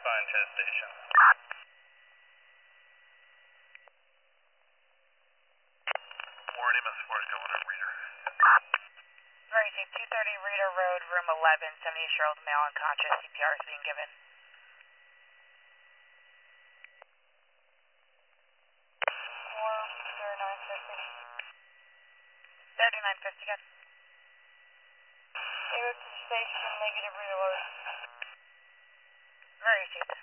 find chest station. Warren EMS 4 is going up Reader. Emergency 230 Reader Road, room 11, 78-year-old male unconscious, CPR is being given. 3950 again. Air to the station, negative reload. Emergency